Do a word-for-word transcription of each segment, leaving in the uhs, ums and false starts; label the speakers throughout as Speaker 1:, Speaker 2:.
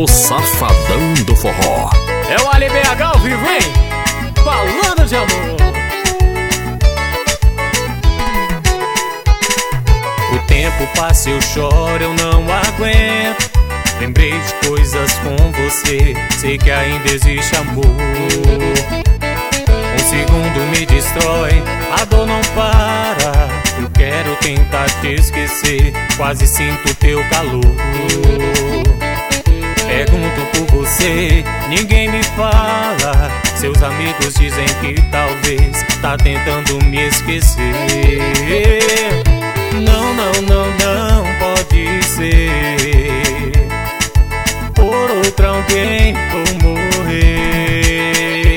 Speaker 1: O Safadão do Forró.
Speaker 2: É o Ali B H ao vivo, hein? Falando de amor. O tempo passa, eu choro, eu não aguento. Lembrei de coisas com você, sei que ainda existe amor. Um segundo me destrói, a dor não para. Eu quero tentar te esquecer, quase sinto teu calor. Pergunto por você, ninguém me fala. Seus amigos dizem que talvez tá tentando me esquecer. Não, não, não, não pode ser. Por outra alguém vou morrer.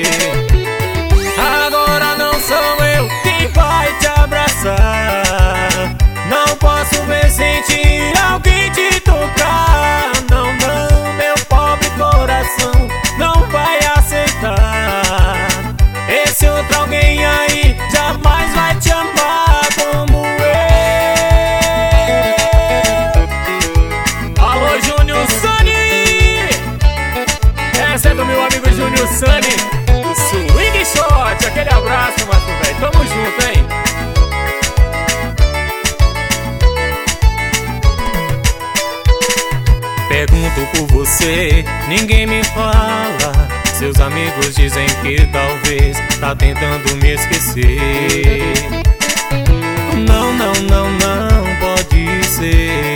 Speaker 2: Agora não sou eu quem vai te abraçar. Não posso ver, sentir alguém te tocar. Não, não, meu pobre coração não vai aceitar. Esse outro alguém aí jamais vai te amar como eu. Alô, Júnior Sunny. Essa é do meu amigo Júnior Sunny, Swing Shot. Aquele abraço, Márcio, velho. Tamo junto, hein? Pergunto por você, ninguém me fala. Seus amigos dizem que talvez tá tentando me esquecer. Não, não, não, não pode ser.